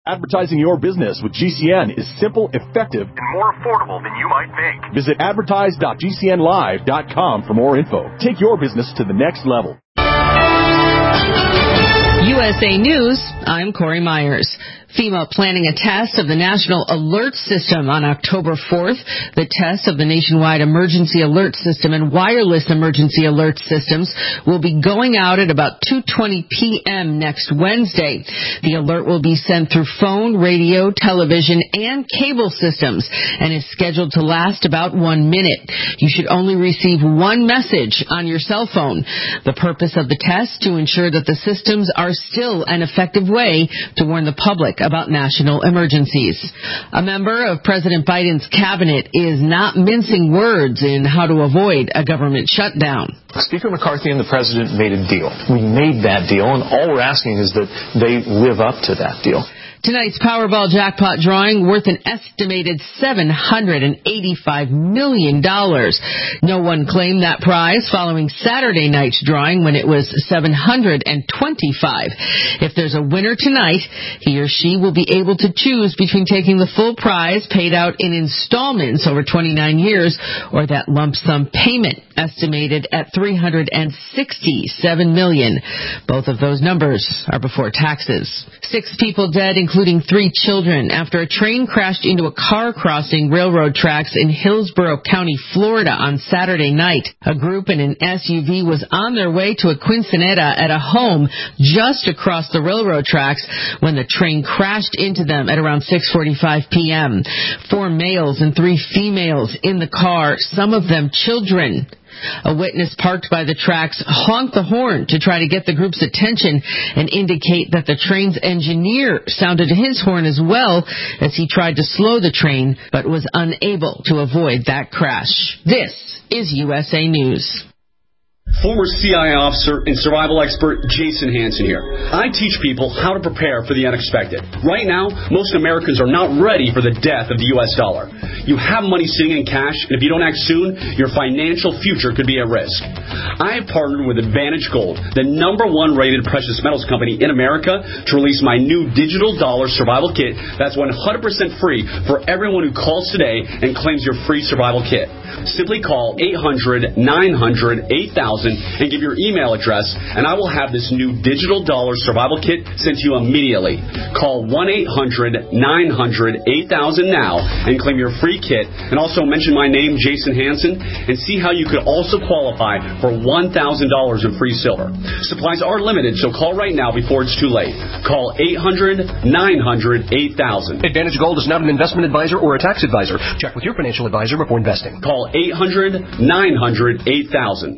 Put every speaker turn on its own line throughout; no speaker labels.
Advertising your business with GCN is simple, effective, and more affordable than you might think. Visit advertise.gcnlive.com for more info. Take your business to the next level.
USA News, I'm Corey Myers. FEMA planning a test of the National Alert System on October 4th. The test of the nationwide emergency alert system and wireless emergency alert systems will be going out at about 2:20 p.m. next Wednesday. The alert will be sent through phone, radio, television, and cable systems and is scheduled to last about 1 minute. You should only receive one message on your cell phone. The purpose of the test to ensure that the systems are still an effective way to warn the public about national emergencies. A member of President Biden's cabinet is not mincing words in how to avoid a government shutdown.
Speaker McCarthy and the president made a deal. We made that deal, and all we're asking is that they live up to that deal.
Tonight's Powerball jackpot drawing worth an estimated $785 million. No one claimed that prize following Saturday night's drawing when it was $725. If there's a winner tonight, he or she will be able to choose between taking the full prize paid out in installments over 29 years or that lump sum payment estimated at $367 million. Both of those numbers are before taxes. 6 people dead, including 3 children, after a train crashed into a car crossing railroad tracks in Hillsborough County, Florida on Saturday night. A group in an SUV was on their way to a quinceanera at a home just across the railroad tracks when the train crashed into them at around 6:45 p.m. 4 males and 3 females in the car, some of them children. A witness parked by the tracks honked the horn to try to get the group's attention and indicate that the train's engineer sounded his horn as well as he tried to slow the train but was unable to avoid that crash. This is USA News.
Former CIA officer and survival expert Jason Hansen here. I teach people how to prepare for the unexpected. Right now, most Americans are not ready for the death of the U.S. dollar. You have money sitting in cash, and if you don't act soon, your financial future could be at risk. I have partnered with Advantage Gold, the #1 rated precious metals company in America, to release my new digital dollar survival kit that's 100% free for everyone who calls today and claims your free survival kit. Simply call 800-900-8000 and give your email address, and I will have this new digital dollar survival kit sent to you immediately. Call 1-800-900-8000 now and claim your free kit, and also mention my name, Jason Hansen, and see how you could also qualify for $1,000 in free silver. Supplies are limited, so call right now before it's too late. Call 800-900-8000.
Advantage Gold is not an investment advisor or a tax advisor. Check with your financial advisor before investing.
Call 800-900-8000.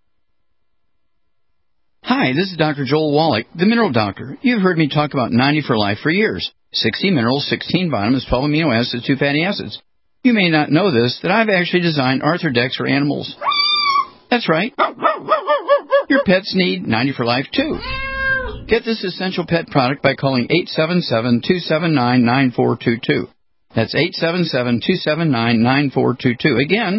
Hi, this is Dr. Joel Wallach, the Mineral Doctor. You've heard me talk about 90 for Life for years. 60 minerals, 16 vitamins, 12 amino acids, 2 fatty acids. You may not know this, that I've actually designed Arthrodex for animals. That's right. Your pets need 90 for Life, too. Get this essential pet product by calling 877-279-9422. That's 877-279-9422. Again,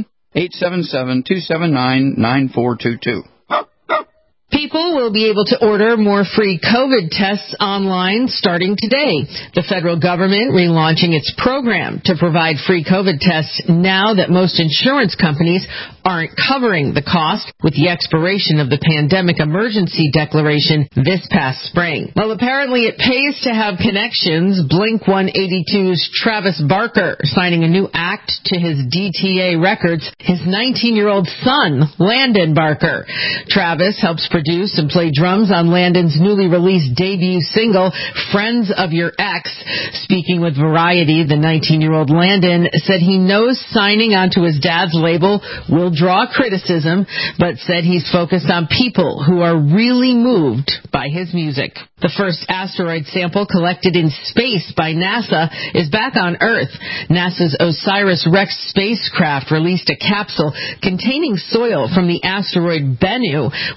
877-279-9422.
People will be able to order more free COVID tests online starting today. The federal government relaunching its program to provide free COVID tests now that most insurance companies aren't covering the cost with the expiration of the pandemic emergency declaration this past spring. Well, apparently it pays to have connections. Blink-182's Travis Barker signing a new act to his DTA records, his 19-year-old son, Landon Barker. Travis helps produce and play drums on Landon's newly released debut single, Friends of Your Ex. Speaking with Variety, the 19-year-old Landon said he knows signing onto his dad's label will draw criticism, but said he's focused on people who are really moved by his music. The first asteroid sample collected in space by NASA is back on Earth. NASA's OSIRIS-REx spacecraft released a capsule containing soil from the asteroid Bennu, which then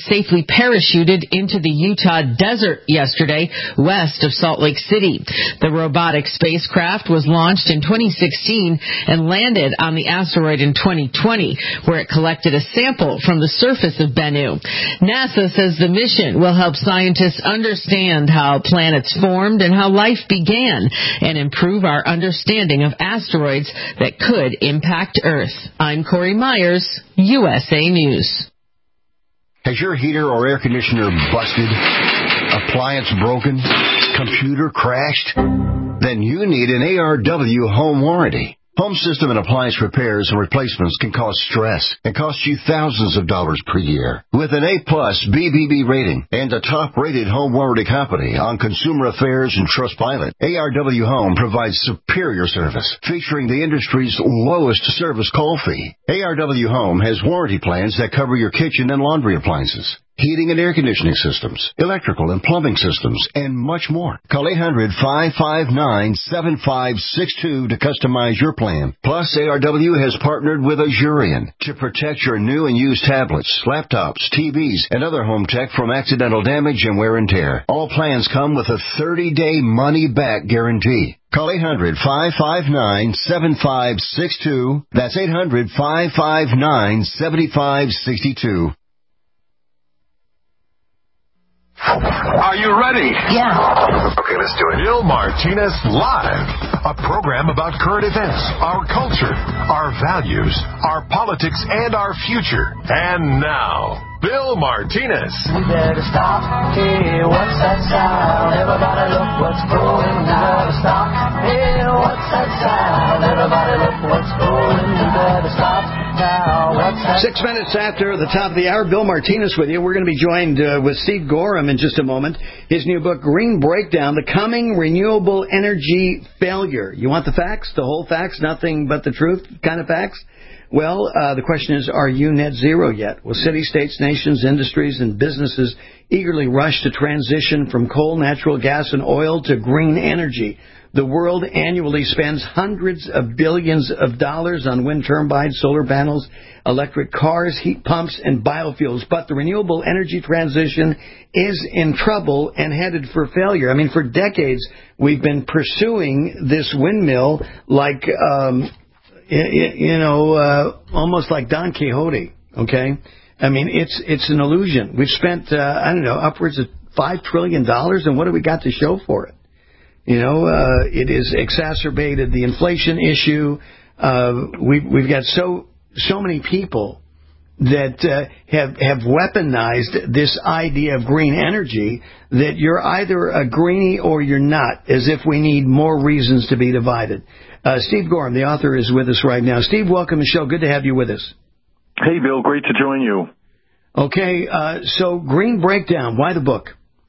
safely parachuted into the Utah desert yesterday, west of Salt Lake City. The robotic spacecraft was launched in 2016 and landed on the asteroid in 2020, where it collected a sample from the surface of Bennu. NASA says the mission will help scientists understand how planets formed and how life began, and improve our understanding of asteroids that could impact Earth. I'm Corey Myers, USA News.
Has your heater or air conditioner busted? Appliance broken? Computer crashed? Then you need an ARW home warranty. Home system and appliance repairs and replacements can cause stress and cost you thousands of dollars per year. With an A-plus BBB rating and a top-rated home warranty company on Consumer Affairs and Trustpilot, ARW Home provides superior service, featuring the industry's lowest service call fee. ARW Home has warranty plans that cover your kitchen and laundry appliances, heating and air conditioning systems, electrical and plumbing systems, and much more. Call 800-559-7562 to customize your plan. Plus, ARW has partnered with Azurion to protect your new and used tablets, laptops, TVs, and other home tech from accidental damage and wear and tear. All plans come with a 30-day money-back guarantee. Call 800-559-7562. That's 800-559-7562.
Are you ready?
Yeah.
Okay, let's do it. Bill Martinez Live, a program about current events, our culture, our values, our politics, and our future. And now, Bill Martinez.
We better stop. Hey, what's that sound? Everybody look what's going. We better stop. Hey, what's that sound? Everybody look what's going. We better stop now. What's that?
6 minutes after the top of the hour, Bill Martinez with you. We're going to be joined with Steve Gorham in just a moment. His new book, Green Breakdown, The Coming Renewable Energy Failure. You want the facts? The whole facts? Nothing but the truth kind of facts? Well, the question is, are you net zero yet? Will cities, states, nations, industries, and businesses eagerly rush to transition from coal, natural gas, and oil to green energy? The world annually spends hundreds of billions of dollars on wind turbines, solar panels, electric cars, heat pumps, and biofuels. But the renewable energy transition is in trouble and headed for failure. I mean, for decades, we've been pursuing this windmill like, almost like Don Quixote, okay? I mean, it's an illusion. We've spent, upwards of $5 trillion, and what do we got to show for it? It has exacerbated the inflation issue. We've got so many people that have weaponized this idea of green energy that you're either a greenie or you're not, as if we need more reasons to be divided. Steve Gorham, the author, is with us right now. Steve, welcome to the show. Good to have you with us.
Hey, Bill. Great to join you.
Okay, so Green Breakdown, why the book?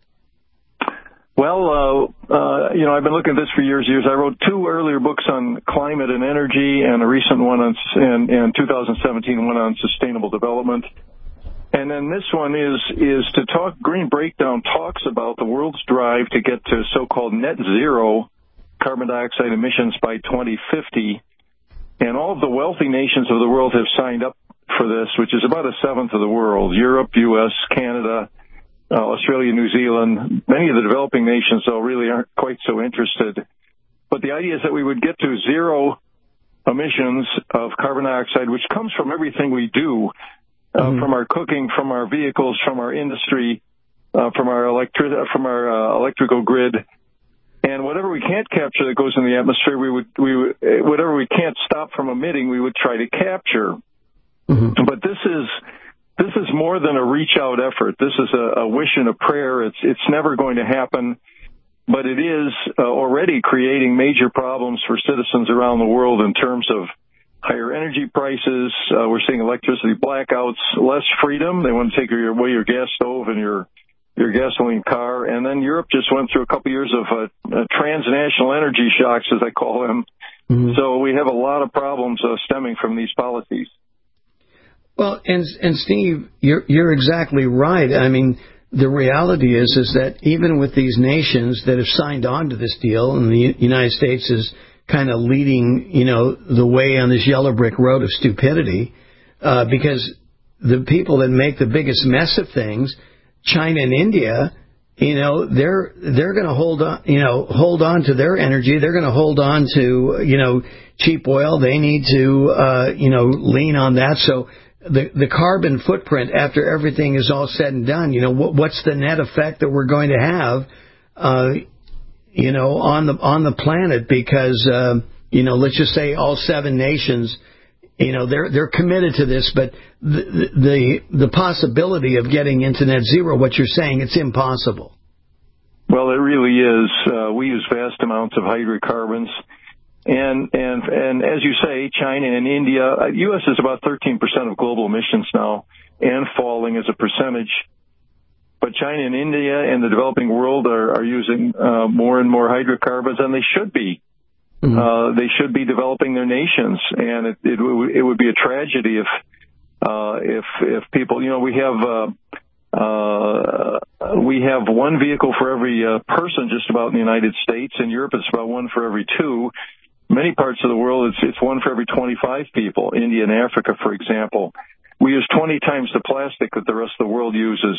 Well, I've been looking at this for years. I wrote 2 earlier books on climate and energy, and a recent one in 2017, one on sustainable development. And then this one is to talk. Green Breakdown talks about the world's drive to get to so-called net zero carbon dioxide emissions by 2050. And all of the wealthy nations of the world have signed up for this, which is about 1/7 of the world. Europe, U.S., Canada, Australia, New Zealand. Many of the developing nations, though, really aren't quite so interested. But the idea is that we would get to zero emissions of carbon dioxide, which comes from everything we do, from our cooking, from our vehicles, from our industry, from our electrical grid. And whatever we can't capture that goes in the atmosphere, whatever we can't stop from emitting, we would try to capture. Mm-hmm. But this is more than a reach-out effort. This is a wish and a prayer. It's never going to happen, but it is already creating major problems for citizens around the world in terms of higher energy prices. We're seeing electricity blackouts, less freedom. They want to take away your gas stove and your gasoline car. And then Europe just went through a couple years of transnational energy shocks, as I call them. Mm-hmm. So we have a lot of problems stemming from these policies.
Well, and Steve, you're exactly right. I mean, the reality is that even with these nations that have signed on to this deal, and the United States is kind of leading, the way on this yellow brick road of stupidity, because the people that make the biggest mess of things, China and India, they're going to hold on to their energy. They're going to hold on to, cheap oil. They need to, lean on that. So the carbon footprint after everything is all said and done, what's the net effect that we're going to have, on the planet? Because, let's just say all 7 nations, they're committed to this, but the possibility of getting into net zero, what you're saying, it's impossible.
Well, it really is. We use vast amounts of hydrocarbons. And as you say, China and India, U.S. is about 13% of global emissions now and falling as a percentage. But China and India and the developing world are using more and more hydrocarbons, and they should be. Mm-hmm. They should be developing their nations, and it would be a tragedy if people, we have one vehicle for every person just about in the United States. In Europe, it's about one for every 2. Many parts of the world, it's one for every 25 people. India and Africa, for example, we use 20 times the plastic that the rest of the world uses.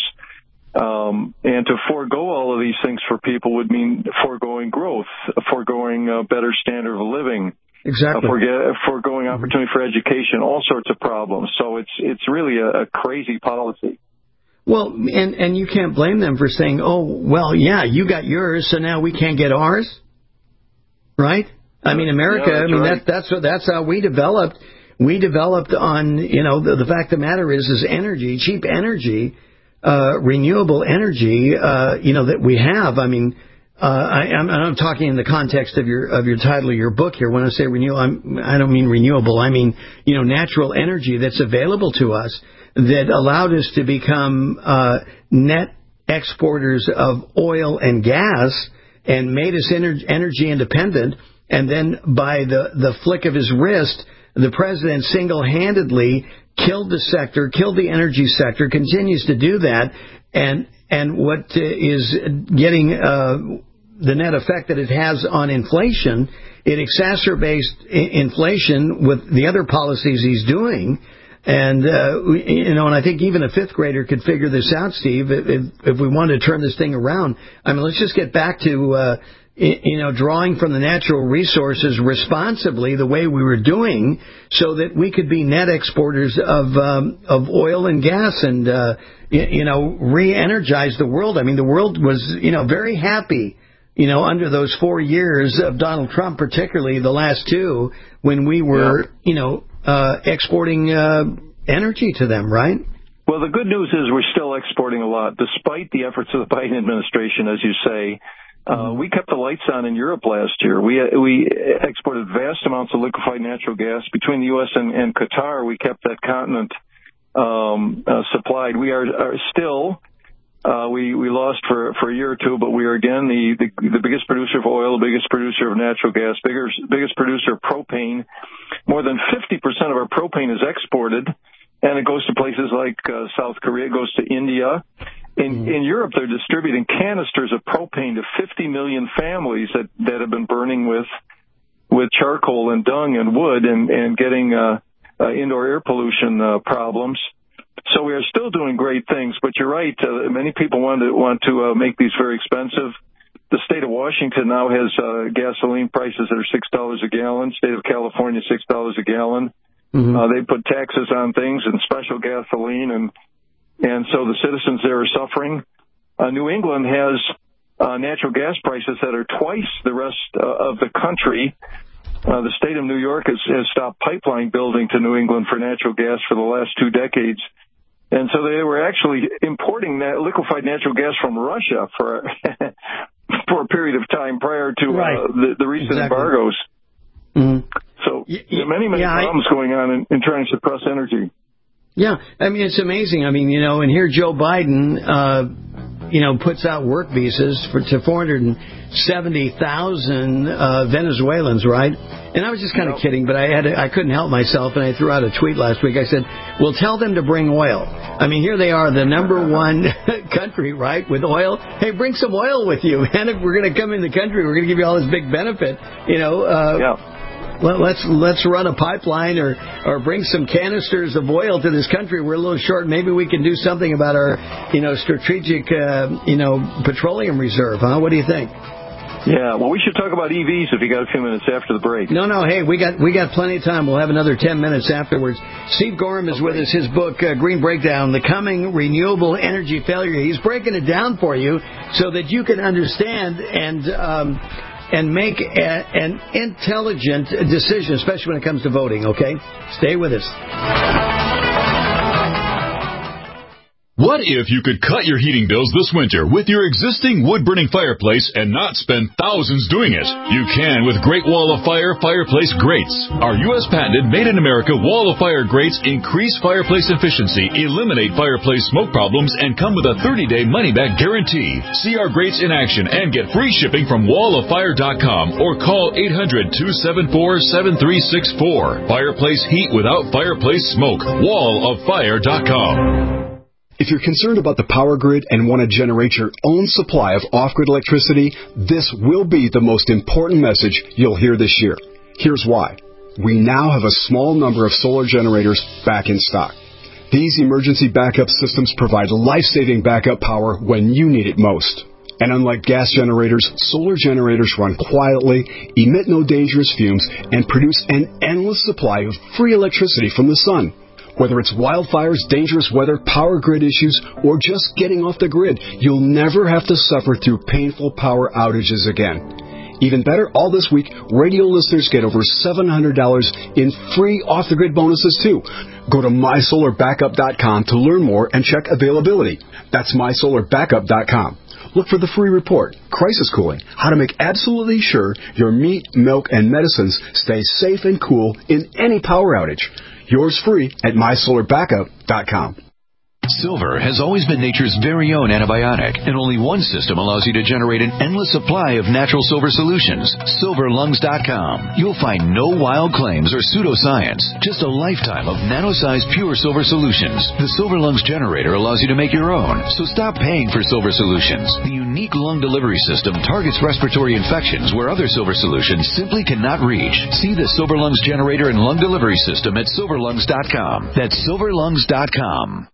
And to forego all of these things for people would mean foregoing growth, foregoing a better standard of living,
exactly,
foregoing opportunity for education, all sorts of problems. So it's really a crazy policy.
Well, and you can't blame them for saying, oh, well, yeah, you got yours, so now we can't get ours, right? I mean, America,
yeah,
that's how we developed. We developed on, the fact of the matter is energy, cheap energy, renewable energy, that we have. I mean, I'm talking in the context of your title of your book here. When I say renewable, I don't mean renewable. I mean, natural energy that's available to us that allowed us to become net exporters of oil and gas and made us energy independent. And then by the flick of his wrist, the president single-handedly killed the energy sector, continues to do that, and what is getting the net effect that it has on inflation, it exacerbates inflation with the other policies he's doing. And, and I think even a 5th grader could figure this out, Steve, if we wanted to turn this thing around. I mean, let's just get back to, drawing from the natural resources responsibly the way we were doing so that we could be net exporters of oil and gas and, re-energize the world. I mean, the world was, very happy, under those 4 years of Donald Trump, particularly the last 2, when we were, exporting energy to them, right?
Well, the good news is we're still exporting a lot, despite the efforts of the Biden administration, as you say. We kept the lights on in Europe last year. We exported vast amounts of liquefied natural gas. Between the U.S. and Qatar, we kept that continent supplied. We are still, we lost for a year or 2, but we are again the biggest producer of oil, the biggest producer of natural gas, biggest producer of propane. More than 50% of our propane is exported, and it goes to places like South Korea, it goes to India. In Europe, they're distributing canisters of propane to 50 million families that have been burning with charcoal and dung and wood and getting indoor air pollution problems. So we are still doing great things, but you're right. Many people want to make these very expensive. The state of Washington now has gasoline prices that are $6 a gallon. State of California, $6 a gallon. They put taxes on things and special gasoline, and so the citizens there are suffering. New England has natural gas prices that are twice the rest of the country. The state of New York has stopped pipeline building to New England for natural gas for the last 2 decades. And so they were actually importing that liquefied natural gas from Russia for a period of time prior to the recent embargoes. So many problems going on in trying to suppress energy.
Yeah, I mean, it's amazing. I mean, and here Joe Biden, puts out work visas to 470,000 Venezuelans, right? And I was just kind of kidding, but I couldn't help myself, and I threw out a tweet last week. I said, well, tell them to bring oil. I mean, here they are, the number 1 country, right, with oil. Hey, bring some oil with you, man. If we're going to come in the country, we're going to give you all this big benefit, let's run a pipeline or bring some canisters of oil to this country. We're a little short. Maybe we can do something about our, strategic, petroleum reserve, huh? What do you think?
Yeah, well, we should talk about EVs if you got a few minutes after the break.
No, hey, we got plenty of time. We'll have another 10 minutes afterwards. Steve Gorham is with us. His book, Green Breakdown, The Coming Renewable Energy Failure. He's breaking it down for you so that you can understand and make an intelligent decision, especially when it comes to voting, okay? Stay with us.
What if you could cut your heating bills this winter with your existing wood-burning fireplace and not spend thousands doing it? You can with Great Wall of Fire fireplace grates. Our U.S. patented made-in-America Wall of Fire grates increase fireplace efficiency, eliminate fireplace smoke problems, and come with a 30-day money-back guarantee. See our grates in action and get free shipping from walloffire.com or call 800-274-7364. Fireplace heat without fireplace smoke. walloffire.com.
If you're concerned about the power grid and want to generate your own supply of off-grid electricity, this will be the most important message you'll hear this year. Here's why. We now have a small number of solar generators back in stock. These emergency backup systems provide life-saving backup power when you need it most. And unlike gas generators, solar generators run quietly, emit no dangerous fumes, and produce an endless supply of free electricity from the sun. Whether it's wildfires, dangerous weather, power grid issues, or just getting off the grid, you'll never have to suffer through painful power outages again. Even better, all this week, radio listeners get over $700 in free off-the-grid bonuses, too. Go to mysolarbackup.com to learn more and check availability. That's mysolarbackup.com. Look for the free report, Crisis Cooling, how to make absolutely sure your meat, milk, and medicines stay safe and cool in any power outage. Yours free at mysolarbackup.com.
Silver has always been nature's very own antibiotic, and only one system allows you to generate an endless supply of natural silver solutions. SilverLungs.com. You'll find no wild claims or pseudoscience, just a lifetime of nano-sized pure silver solutions. The Silver Lungs generator allows you to make your own, so stop paying for silver solutions. The unique lung delivery system targets respiratory infections where other silver solutions simply cannot reach. See the Silver Lungs generator and lung delivery system at SilverLungs.com. That's SilverLungs.com.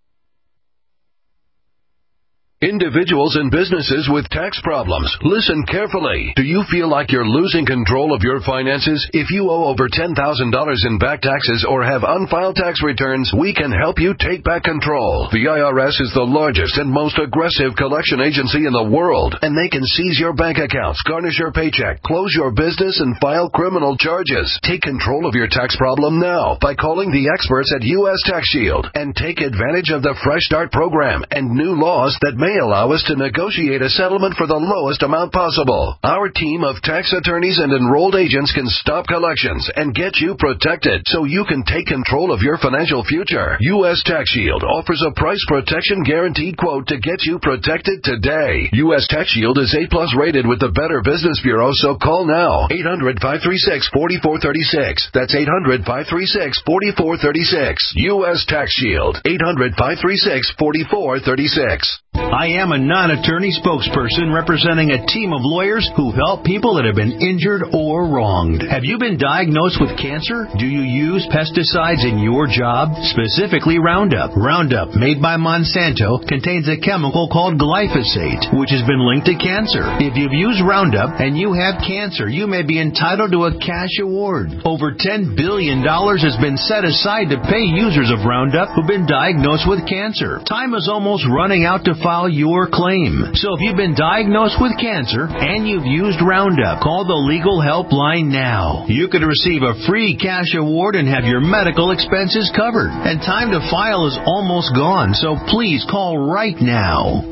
Individuals and businesses with tax problems, listen carefully. Do you feel like you're losing control of your finances? If you owe over $10,000 in back taxes or have unfiled tax returns, we can help you take back control. The IRS is the largest and most aggressive collection agency in the world, and they can seize your bank accounts, garnish your paycheck, close your business, and file criminal charges. Take control of your tax problem now by calling the experts at U.S. Tax Shield and take advantage of the Fresh Start program and new laws that may allow us to negotiate a settlement for the lowest amount possible. Our team of tax attorneys and enrolled agents can stop collections and get you protected so you can take control of your financial future. U.S. Tax Shield offers a price protection guaranteed quote to get you protected today. U.S. Tax Shield is A+ rated with the Better Business Bureau, so call now. 800-536-4436. That's 800-536-4436. U.S. Tax Shield. 800-536-4436.
I am a non-attorney spokesperson representing a team of lawyers who help people that have been injured or wronged. Have you been diagnosed with cancer? Do you use pesticides in your job? Specifically Roundup. Roundup, made by Monsanto, contains a chemical called glyphosate, which has been linked to cancer. If you've used Roundup and you have cancer, you may be entitled to a cash award. Over $10 billion has been set aside to pay users of Roundup who've been diagnosed with cancer. Time is almost running out to file your claim. So if you've been diagnosed with cancer and you've used Roundup, call the legal helpline now. You could receive a free cash award and have your medical expenses covered. And time to file is almost gone, so please call right now.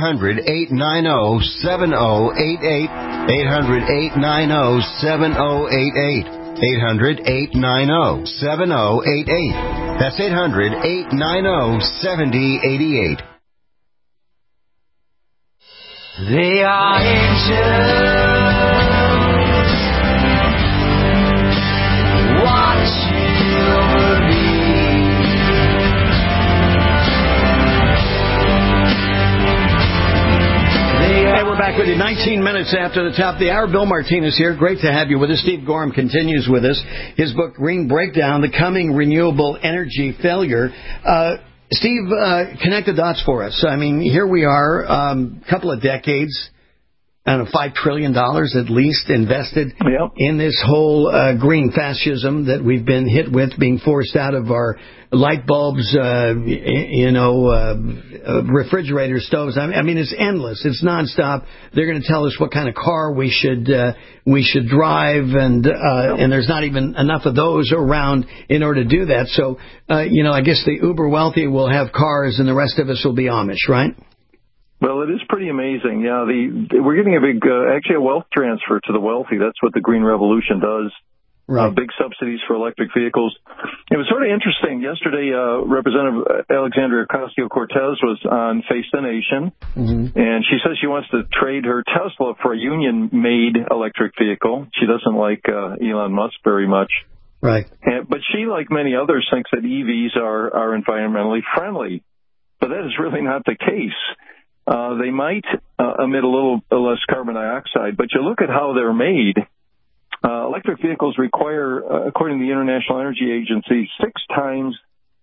800-890-7088. 800-890-7088. 800-890-7088. That's 800-890-7088.
They are angels watching over me.
Hey, we're back with you. 19 19 minutes after the top of the hour. Bill Martinez here. Great to have you with us. Steve Gorham continues with us. His book, Green Breakdown, The Coming Renewable Energy Failure. Steve, connect the dots for us. I mean, here we are, a couple of decades, I don't know, $5 trillion at least invested in this whole green fascism that we've been hit with, being forced out of our light bulbs, refrigerator stoves. I mean, it's endless. It's nonstop. They're going to tell us what kind of car we should drive, and there's not even enough of those around in order to do that. So, I guess the uber wealthy will have cars, and the rest of us will be Amish, right?
Well, it is pretty amazing. Yeah, we're getting a big, actually a wealth transfer to the wealthy. That's what the Green Revolution does. Right. Big subsidies for electric vehicles. It was sort of interesting. Yesterday, Representative Alexandria Ocasio-Cortez was on Face the Nation, and she says she wants to trade her Tesla for a union-made electric vehicle. She doesn't like Elon Musk very much.
Right.
But she, like many others, thinks that EVs are environmentally friendly. But that is really not the case. They might emit a little less carbon dioxide, but you look at how they're made. Electric vehicles require, according to the International Energy Agency, 6 times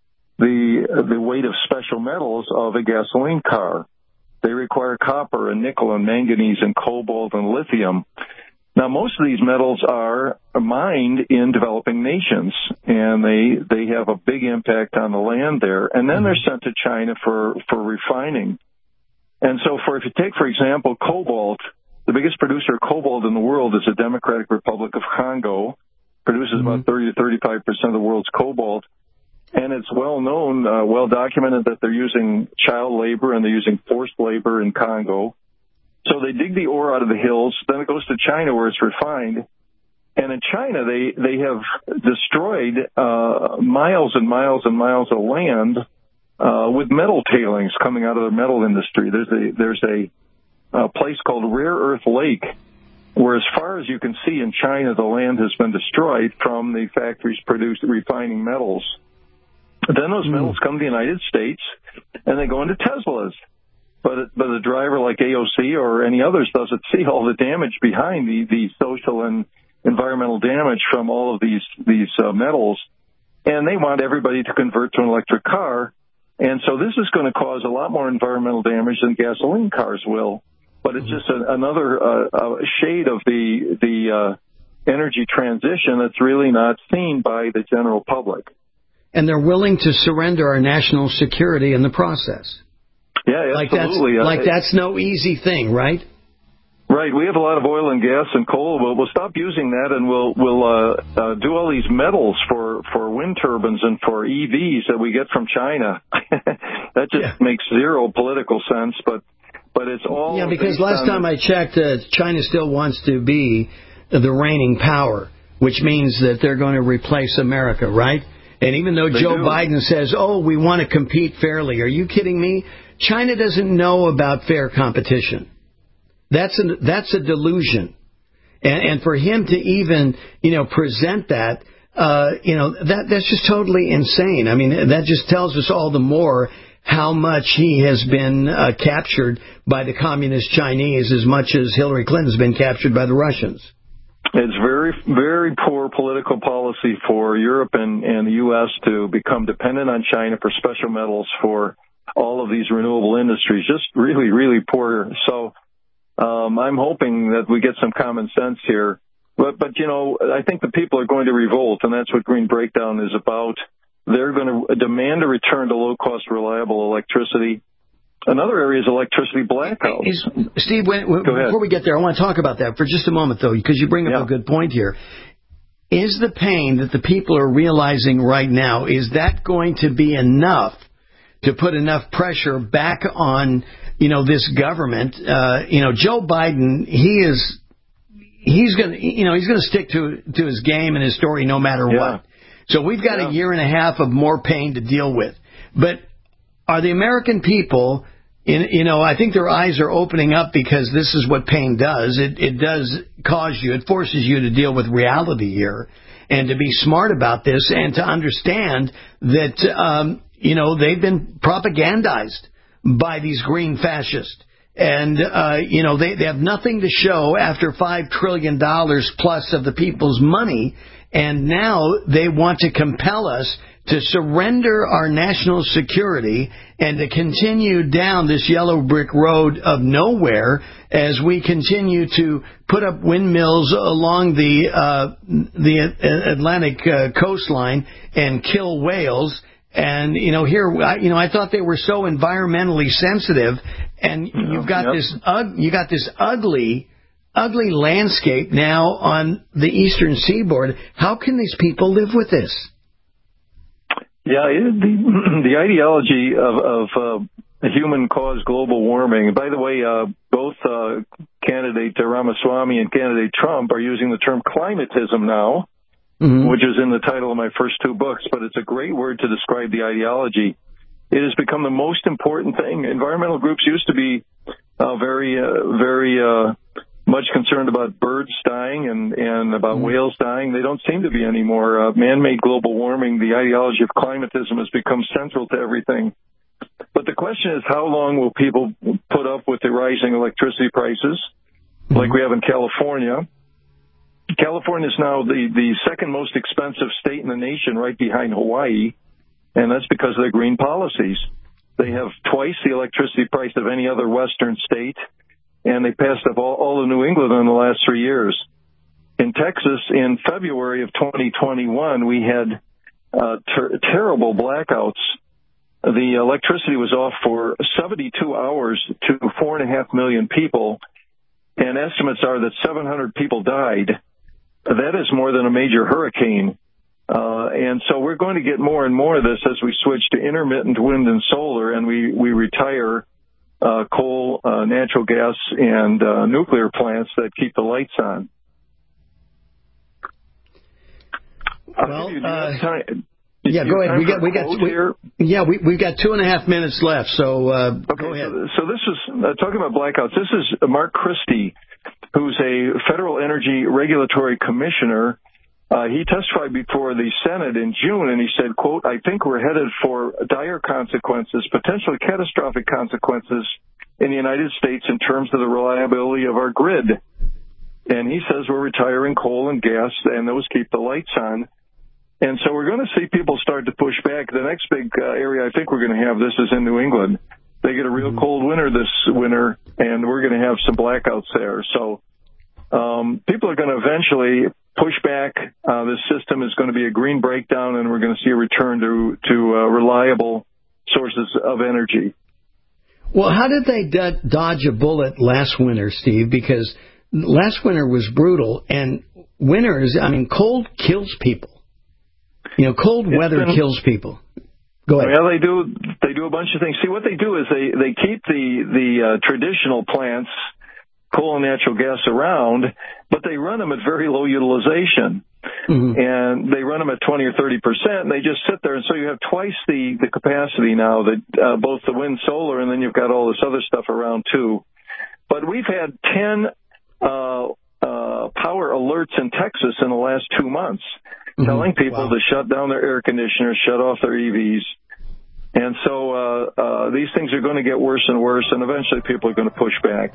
the weight of special metals of a gasoline car. They require copper and nickel and manganese and cobalt and lithium. Now, most of these metals are mined in developing nations, and they have a big impact on the land there. And then they're sent to China for refining. And so if you take, for example, cobalt, the biggest producer of cobalt in the world is the Democratic Republic of Congo, produces about 30 to 35% of the world's cobalt. And it's well known, well documented that they're using child labor and they're using forced labor in Congo. So they dig the ore out of the hills, then it goes to China where it's refined. And in China, they have destroyed miles and miles and miles of land with metal tailings coming out of the metal industry. There's a place called Rare Earth Lake, where as far as you can see in China, the land has been destroyed from the factories refining metals. Then those metals come to the United States, and they go into Teslas. But a driver like AOC or any others doesn't see all the damage behind the social and environmental damage from all of these metals, and they want everybody to convert to an electric car. And so this is going to cause a lot more environmental damage than gasoline cars will. But it's just another shade of the energy transition that's really not seen by the general public.
And they're willing to surrender our national security in the process.
Yeah, absolutely.
That's no easy thing, right?
Right. We have a lot of oil and gas and coal. We'll stop using that, and we'll do all these metals for wind turbines and for EVs that we get from China. That just makes zero political sense, but it's all...
Yeah, because last time I checked, China still wants to be the reigning power, which means that they're going to replace America, right? And even though Joe Biden says, we want to compete fairly, are you kidding me? China doesn't know about fair competition. That's a delusion. And for him to even, present that, that's just totally insane. I mean, that just tells us all the more how much he has been captured by the communist Chinese as much as Hillary Clinton's been captured by the Russians.
It's very, very poor political policy for Europe and the U.S. to become dependent on China for special metals for all of these renewable industries. Just really, really poor. So I'm hoping that we get some common sense here. But I think the people are going to revolt, and that's what Green Breakdown is about. They're going to demand a return to low-cost, reliable electricity. Another area is electricity blackouts.
Steve, before we get there, I want to talk about that for just a moment, though, because you bring up a good point here. Is the pain that the people are realizing right now, is that going to be enough to put enough pressure back on, this government? Joe Biden, he's going to stick to his game and his story no matter what. So we've got a year and a half of more pain to deal with. But are the American people, I think their eyes are opening up, because this is what pain does. It does cause you, it forces you to deal with reality here and to be smart about this and to understand that, they've been propagandized by these green fascists. And, they have nothing to show after $5 trillion plus of the people's money. And now they want to compel us to surrender our national security and to continue down this yellow brick road of nowhere as we continue to put up windmills along the Atlantic coastline and kill whales. And, I thought they were so environmentally sensitive, and you got this ugly landscape now on the eastern seaboard. How can these people live with this?
Yeah, the ideology of human-caused global warming. By the way, both candidate Ramaswamy and candidate Trump are using the term climatism now, which is in the title of my first two books, but it's a great word to describe the ideology. It has become the most important thing. Environmental groups used to be very much concerned about birds dying and about whales dying. They don't seem to be anymore. Man-made global warming, the ideology of climatism has become central to everything. But the question is, how long will people put up with the rising electricity prices like we have in California? California is now the second most expensive state in the nation, right behind Hawaii, and that's because of their green policies. They have twice the electricity price of any other western state, and they passed up all of New England in the last 3 years. In Texas, in February of 2021, we had terrible blackouts. The electricity was off for 72 hours to 4.5 million people, and estimates are that 700 people died. That is more than a major hurricane. And so we're going to get more and more of this as we switch to intermittent wind and solar, and we retire coal, natural gas, and nuclear plants that keep the lights on.
Well, yeah, go ahead. We've got 2.5 minutes left, so go ahead.
So this is talking about blackouts. This is Mark Christie, who's a federal energy regulatory commissioner. He testified before the Senate in June, and he said, quote, "I think we're headed for dire consequences, potentially catastrophic consequences in the United States in terms of the reliability of our grid." And he says we're retiring coal and gas, and those keep the lights on. And so we're going to see people start to push back. The next big area I think we're going to have this is in New England. They get a real cold winter this winter, and we're going to have some blackouts there. So people are going to eventually push back. This system is going to be a green breakdown, and we're going to see a return to reliable sources of energy.
Well, how did they dodge a bullet last winter, Steve? Because last winter was brutal, and cold kills people. Cold weather kills people. Go ahead.
Well, they do a bunch of things. See, what they do is they keep the traditional plants, coal and natural gas, around, but they run them at very low utilization. And they run them at 20 or 30%, and they just sit there. And so you have twice the capacity now, that both the wind, solar, and then you've got all this other stuff around too. But we've had 10 power alerts in Texas in the last 2 months, telling people to shut down their air conditioners, shut off their EVs. And so these things are going to get worse and worse, and eventually people are going to push back.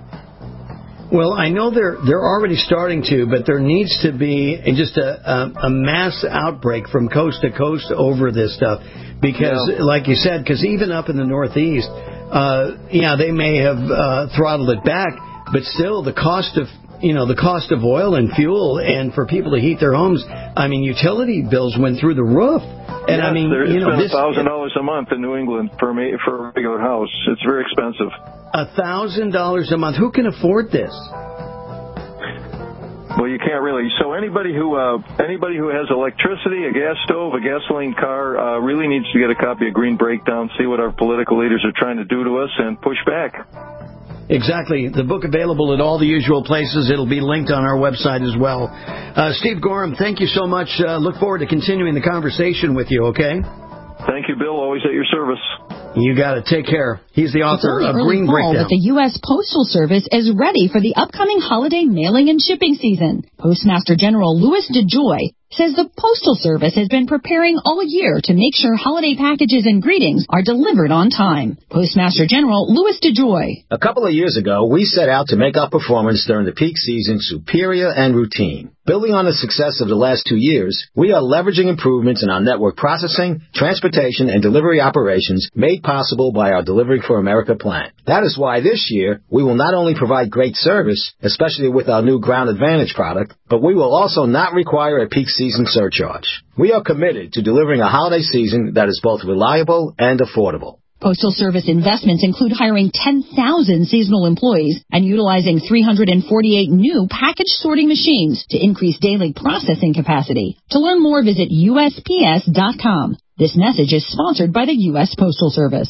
Well, I know they're already starting to, but there needs to be just a mass outbreak from coast to coast over this stuff. Because, like you said, because even up in the Northeast, they may have throttled it back, but still the cost of oil and fuel, and for people to heat their homes, utility bills went through the roof. And
it's $1,000 a month in New England for a regular house. It's very expensive.
$1,000 a month. Who can afford this?
Well, you can't really. So anybody who has electricity, a gas stove, a gasoline car, really needs to get a copy of Green Breakdown, see what our political leaders are trying to do to us, and push back.
Exactly. The book available at all the usual places. It'll be linked on our website as well. Steve Gorham, thank you so much. Look forward to continuing the conversation with you, okay?
Thank you, Bill. Always at your service.
You got it. Take care. He's the author of Green Breakdown.
That the U.S. Postal Service is ready for the upcoming holiday mailing and shipping season. Postmaster General Louis DeJoy says the Postal Service has been preparing all year to make sure holiday packages and greetings are delivered on time. Postmaster General Louis DeJoy.
A couple of years ago, we set out to make our performance during the peak season superior and routine. Building on the success of the last 2 years, we are leveraging improvements in our network processing, transportation, and delivery operations made possible by our Delivering for America plan. That is why this year, we will not only provide great service, especially with our new Ground Advantage product, but we will also not require a peak season surcharge. We are committed to delivering a holiday season that is both reliable and affordable.
Postal Service investments include hiring 10,000 seasonal employees and utilizing 348 new package sorting machines to increase daily processing capacity. To learn more, visit USPS.com. This message is sponsored by the U.S. Postal Service.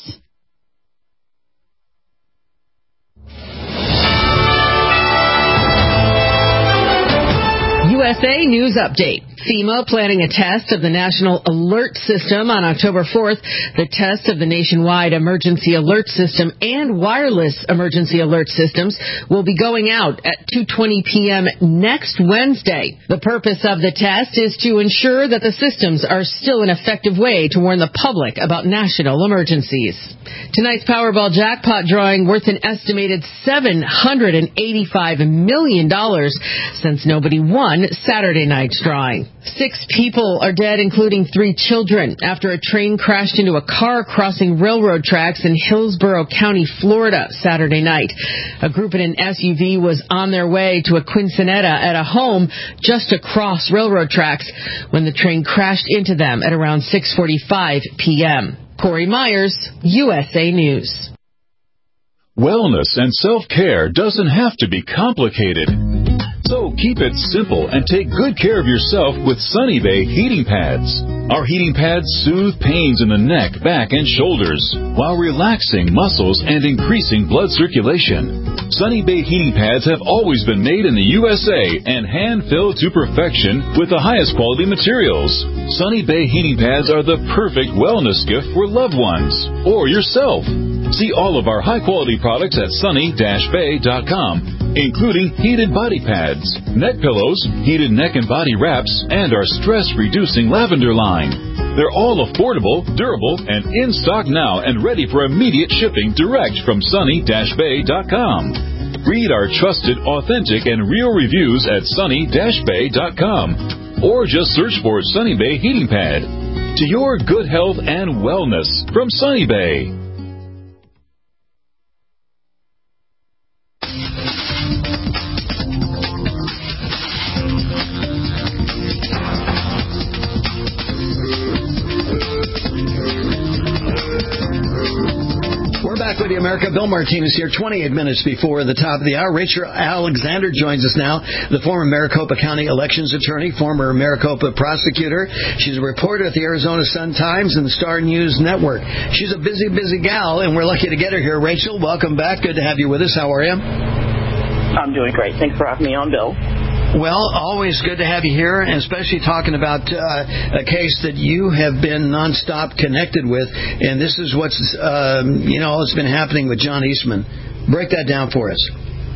USA News Update. FEMA planning a test of the National Alert System on October 4th. The test of the nationwide emergency alert system and wireless emergency alert systems will be going out at 2:20 p.m. next Wednesday. The purpose of the test is to ensure that the systems are still an effective way to warn the public about national emergencies. Tonight's Powerball jackpot drawing worth an estimated $785 million since nobody won Saturday night's drawing. 6 people are dead, including 3 children, after a train crashed into a car crossing railroad tracks in Hillsborough County, Florida, Saturday night. A group in an SUV was on their way to a quinceanera at a home just across railroad tracks when the train crashed into them at around 6:45 p.m. Corey Myers, USA News.
Wellness and self-care doesn't have to be complicated. So keep it simple and take good care of yourself with Sunny Bay heating pads. Our heating pads soothe pains in the neck, back, and shoulders while relaxing muscles and increasing blood circulation. Sunny Bay heating pads have always been made in the USA and hand-filled to perfection with the highest quality materials. Sunny Bay heating pads are the perfect wellness gift for loved ones or yourself. See all of our high-quality products at sunny-bay.com, including heated body pads, neck pillows, heated neck and body wraps, and our stress-reducing lavender line. They're all affordable, durable, and in stock now and ready for immediate shipping direct from sunny-bay.com. Read our trusted, authentic, and real reviews at sunny-bay.com, or just search for Sunny Bay Heating Pad. To your good health and wellness from Sunny Bay.
With the America, Bill Martinez here, 28 minutes before the top of the hour. Rachel Alexander joins us now, the former Maricopa County elections attorney, former Maricopa prosecutor. She's a reporter at the Arizona Sun-Times and the Star News Network. She's a busy, busy gal, and we're lucky to get her here. Rachel, welcome back. Good to have you with us. How are you?
I'm doing great. Thanks for having me on, Bill.
Well, always good to have you here, and especially talking about a case that you have been nonstop connected with, and this is what's, it's been happening with John Eastman. Break that down for us.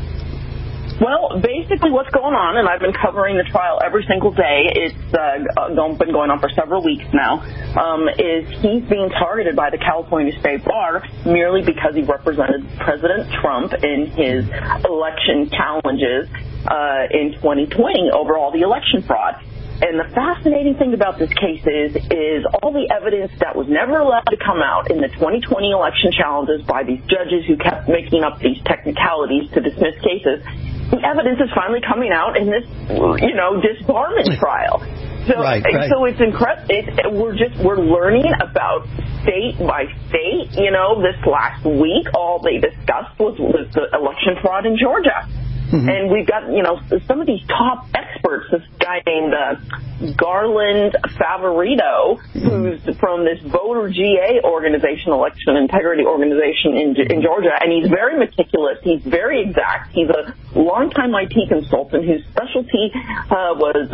Well, basically what's going on, and I've been covering the trial every single day, it's been going on for several weeks now, is he's being targeted by the California State Bar merely because he represented President Trump in his election challenges in 2020 over all the election fraud. And the fascinating thing about this case is all the evidence that was never allowed to come out in the 2020 election challenges by these judges who kept making up these technicalities to dismiss cases. The evidence is finally coming out in this, disbarment trial. So,
right.
So it's incredible. We're learning about state by state. This last week, all they discussed was the election fraud in Georgia. Mm-hmm. And we've got, some of these top experts, this guy named Garland Favorito, who's from this Voter GA organization, Election Integrity Organization in Georgia, and he's very meticulous. He's very exact. He's a longtime IT consultant whose specialty was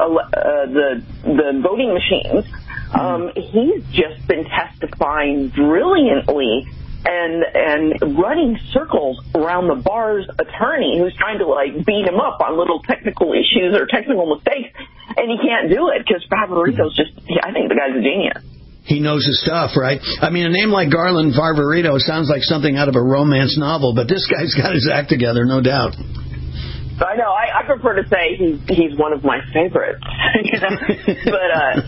the voting machines. He's just been testifying brilliantly and running circles around the bar's attorney who's trying to beat him up on little technical issues or technical mistakes, and he can't do it because Favorito's I think the guy's a genius.
He knows his stuff, right? I mean, a name like Garland Favorito sounds like something out of a romance novel, but this guy's got his act together, no doubt.
I know. I prefer to say he's one of my favorites. But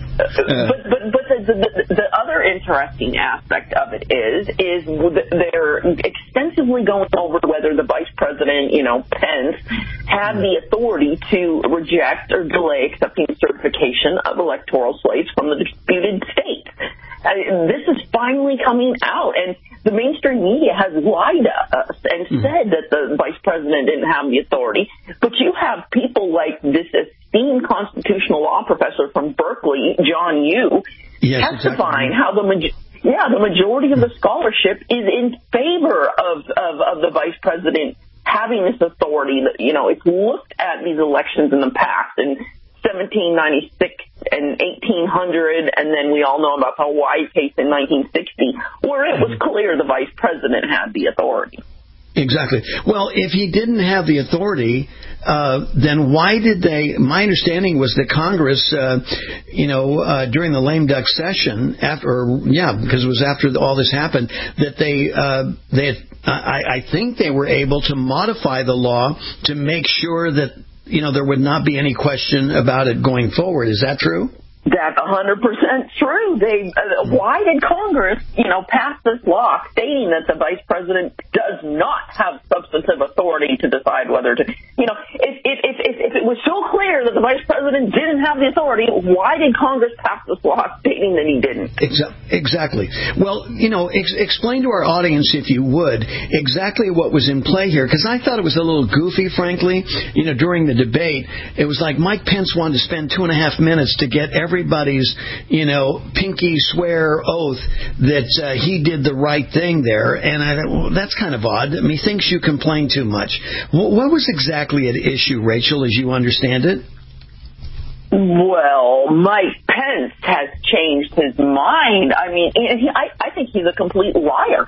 the other interesting aspect of it is they're extensively going over whether the vice president, Pence, had the authority to reject or delay accepting certification of electoral slates from the disputed states. This is finally coming out, and the mainstream media has lied to us and said that the vice president didn't have the authority. But you have people like this esteemed constitutional law professor from Berkeley, John Yoo, testifying how the majority of the scholarship is in favor of the vice president having this authority. It's looked at these elections in the past and 1796 and 1800, and then we all know about the Hawaii case in 1960, where it was clear the vice president had the authority.
Exactly. Well, if he didn't have the authority, then why did they? My understanding was that Congress, during the lame duck session, because it was after all this happened, that I think they were able to modify the law to make sure that there would not be any question about it going forward. Is that true?
That's 100% true. Why did Congress, pass this law stating that the vice president does not have substantive authority to decide whether to, if it was so clear that the vice president didn't have the authority, why did Congress pass this law stating that he didn't?
Exactly. Well, explain to our audience, if you would, exactly what was in play here, because I thought it was a little goofy, frankly. During the debate, it was like Mike Pence wanted to spend 2.5 minutes to get everybody's, pinky swear oath that he did the right thing there. And I thought, well, that's kind of odd. Methinks you complain too much. What was exactly at issue, Rachel, as you understand it?
Well, Mike Pence has changed his mind. I mean, I think he's a complete liar.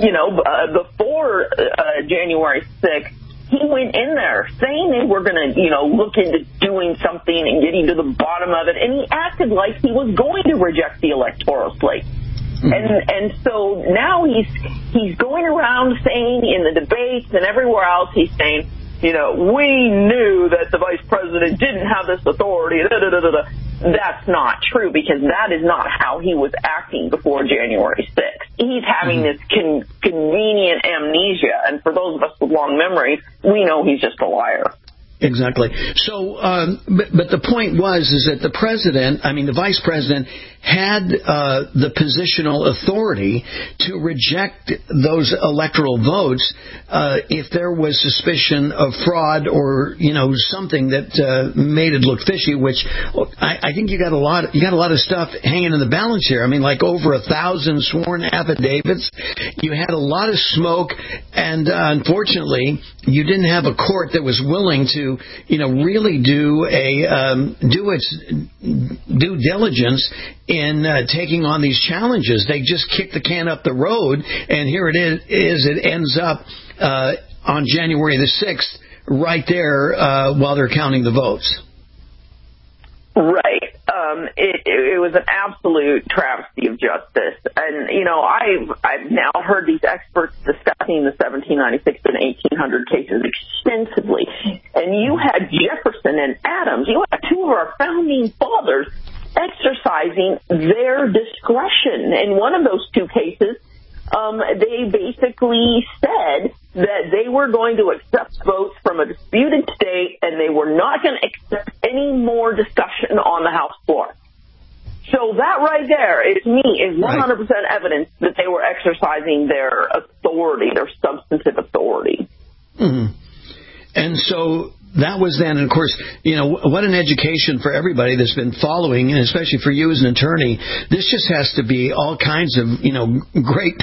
Before January 6th, he went in there saying they were going to, look into doing something and getting to the bottom of it, and he acted like he was going to reject the electoral slate. And so now he's going around saying in the debates and everywhere else, he's saying, we knew that the vice president didn't have this authority. That's not true, because that is not how he was acting before January 6th. He's having this convenient amnesia, and for those of us with long memories, we know he's just a liar.
Exactly. So, but the point is that the vice president had the positional authority to reject those electoral votes if there was suspicion of fraud or something that made it look fishy. Which I think you got a lot of stuff hanging in the balance here. I mean, like over 1,000 sworn affidavits. You had a lot of smoke, and unfortunately, you didn't have a court that was willing to really do its due diligence in taking on these challenges. They just kicked the can up the road, and here it is. It ends up on January the 6th, right there while they're counting the votes.
Right. It was an absolute travesty of justice. And, I've now heard these experts discussing the 1796 and 1800 cases extensively. And you had Jefferson and Adams. You had two of our founding fathers exercising their discretion. In one of those two cases, they basically said that they were going to accept votes from a disputed state, and they were not going to accept any more discussion on the House floor. So that right there, is 100% evidence that they were exercising their authority, their substantive authority.
Mm-hmm. And so that was then, and of course, what an education for everybody that's been following, and especially for you as an attorney. This just has to be all kinds of, great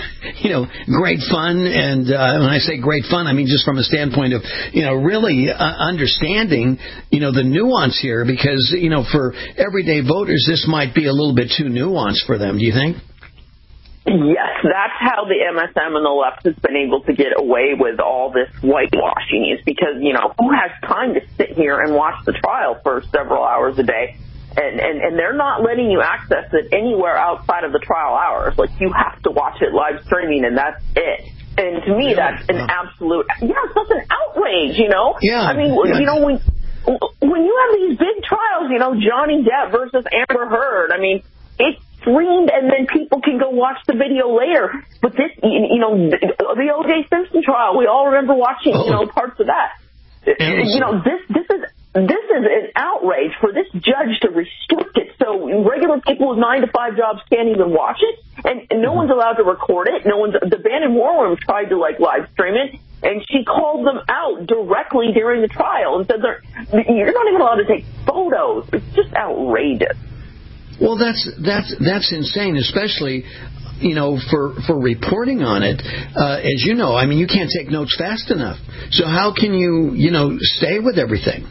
fun. And when I say great fun, I mean just from a standpoint of, really understanding, the nuance here, because, for everyday voters, this might be a little bit too nuanced for them. Do you think?
Yes, that's how the MSM and the left has been able to get away with all this whitewashing, is because, you know, who has time to sit here and watch the trial for several hours a day? And they're not letting you access it anywhere outside of the trial hours. Like, you have to watch it live streaming, and that's it. And to me, that's an absolute, that's an outrage, you know?
Yeah.
I mean, you know, when you have these big trials, you know, Johnny Depp versus Amber Heard, I mean, it's streamed, and then people can go watch the video later. But this, you know, the O.J. Simpson trial, we all remember watching, you know, parts of that. You know, this is an outrage for this judge to restrict it so regular people with 9-to-5 jobs can't even watch it, and no one's allowed to record it. The Bannon War Room tried to live stream it, and she called them out directly during the trial and said, "You're not even allowed to take photos." It's just outrageous.
Well, that's insane, especially, you know, for reporting on it. As you know, I mean, you can't take notes fast enough. So how can you, you know, stay with everything?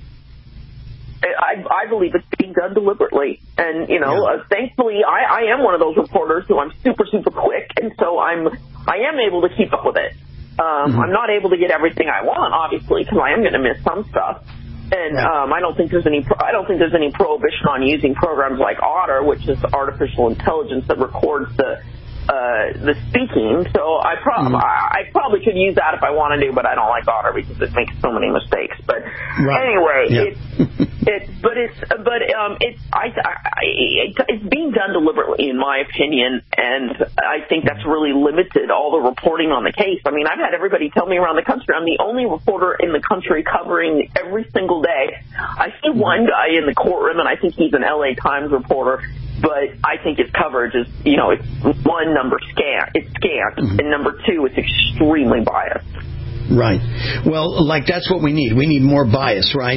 I believe it's being done deliberately. And, you know, thankfully, I am one of those reporters who I'm super, super quick, and so I am able to keep up with it. I'm not able to get everything I want, obviously, because I am going to miss some stuff. And I don't think there's any prohibition on using programs like Otter, which is artificial intelligence that records the speaking. So I probably could use that if I want to, but I don't like Otter because it makes so many mistakes. But anyway, it's being done deliberately, in my opinion, and I think that's really limited all the reporting on the case. I mean, I've had everybody tell me around the country I'm the only reporter in the country covering every single day. I see one guy in the courtroom, and I think he's an LA Times reporter, but I think his coverage is, you know, it's one, number scant, and number two, it's extremely biased.
Right. Well, like, that's what we need. We need more bias, right?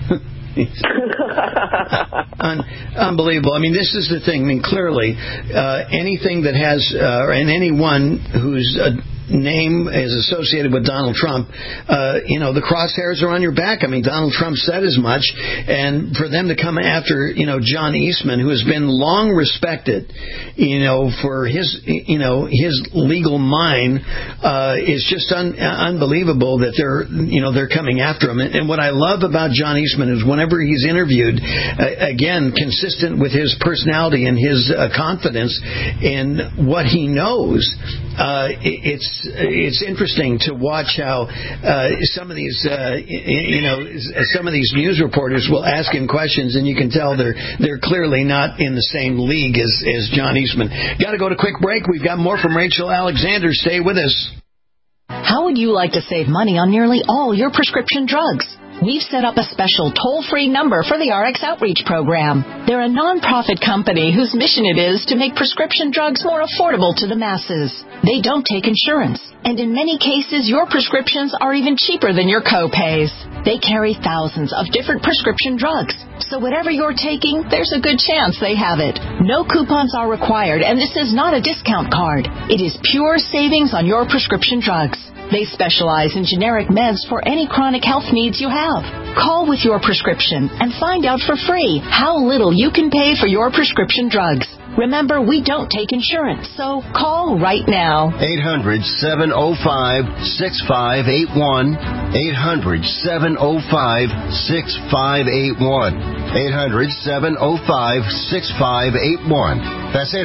Unbelievable. I mean, this is the thing. I mean, clearly, anything that has, and anyone whose name is associated with Donald Trump, you know, the crosshairs are on your back. I mean, Donald Trump said as much, and for them to come after, you know, John Eastman, who has been long respected, you know, for his, you know, his legal mind, is just unbelievable that they're coming after him. And what I love about John Eastman is whenever he's interviewed, again, consistent with his personality and his confidence in what he knows, it's interesting to watch how some of these news reporters will ask him questions, and you can tell they're clearly not in the same league as John Eastman. Got to go to a quick break. We've got more from Rachel Alexander. Stay with us.
How would you like to save money on nearly all your prescription drugs? We've set up a special toll-free number for the RX Outreach Program. They're a non-profit company whose mission it is to make prescription drugs more affordable to the masses. They don't take insurance, and in many cases, your prescriptions are even cheaper than your co-pays. They carry thousands of different prescription drugs, so whatever you're taking, there's a good chance they have it. No coupons are required, and this is not a discount card. It is pure savings on your prescription drugs. They specialize in generic meds for any chronic health needs you have. Call with your prescription and find out for free how little you can pay for your prescription drugs. Remember, we don't take insurance, so call right now.
800-705-6581. 800-705-6581. 800-705-6581. That's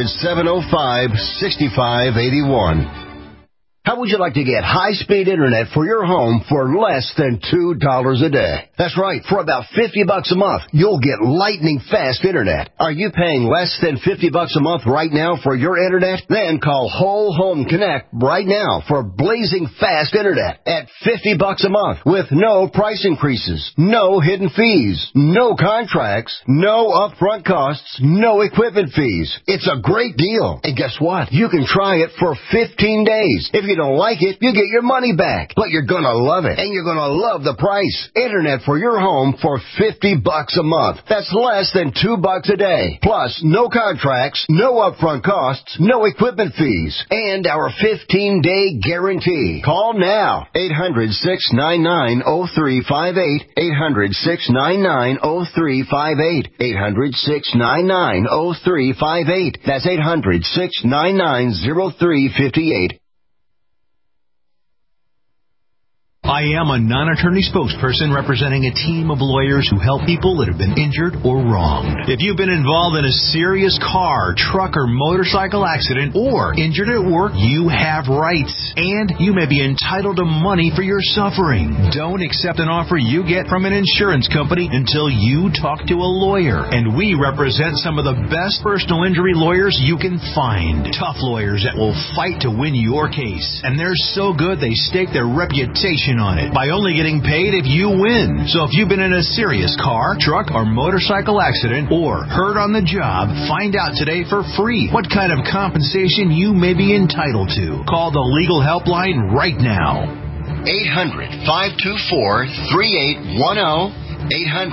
800-705-6581. How would you like to get high-speed internet for your home for less than $2 a day? That's right. For about $50 a month, you'll get lightning-fast internet. Are you paying less than $50 a month right now for your internet? Then call Whole Home Connect right now for blazing fast internet at $50 a month with no price increases, no hidden fees, no contracts, no upfront costs, no equipment fees. It's a great deal. And guess what? You can try it for 15 days. If you you don't like it, you get your money back. But you're gonna love it, and you're gonna love the price. Internet for your home for $50 a month. That's less than $2 a day. Plus, no contracts, no upfront costs, no equipment fees, and our 15-day guarantee. Call now. 800-699-0358. 800-699-0358. 800-699-0358. That's 800-699-0358.
I am a non-attorney spokesperson representing a team of lawyers who help people that have been injured or wronged. If you've been involved in a serious car, truck, or motorcycle accident or injured at work, you have rights, and you may be entitled to money for your suffering. Don't accept an offer you get from an insurance company until you talk to a lawyer. And we represent some of the best personal injury lawyers you can find. Tough lawyers that will fight to win your case. And they're so good they stake their reputation on it by only getting paid if you win. So if you've been in a serious car, truck, or motorcycle accident or hurt on the job, find out today for free what kind of compensation you may be entitled to. Call the legal helpline right now.
800-524-3810.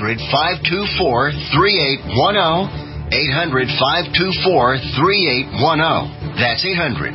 800-524-3810. 800-524-3810. That's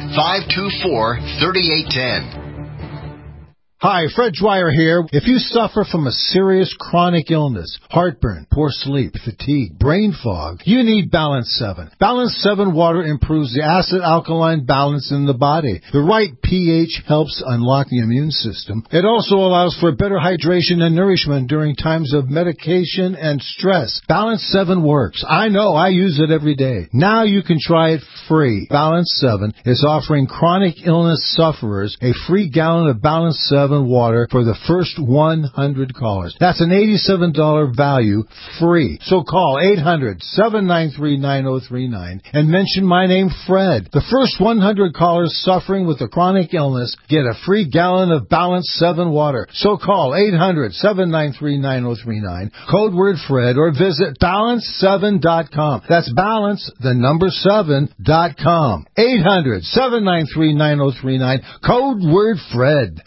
800-524-3810.
Hi, Fred Dwyer here. If you suffer from a serious chronic illness, heartburn, poor sleep, fatigue, brain fog, you need Balance 7. Balance 7 water improves the acid-alkaline balance in the body. The right pH helps unlock the immune system. It also allows for better hydration and nourishment during times of medication and stress. Balance 7 works. I know, I use it every day. Now you can try it free. Balance 7 is offering chronic illness sufferers a free gallon of Balance 7 water for the first 100 callers. That's an $87 value free. So call 800-793-9039 and mention my name, Fred. The first 100 callers suffering with a chronic illness get a free gallon of Balance 7 water. So call 800-793-9039, code word Fred, or visit balance7.com. That's balance, the number 7.com. 800-793-9039, code word Fred.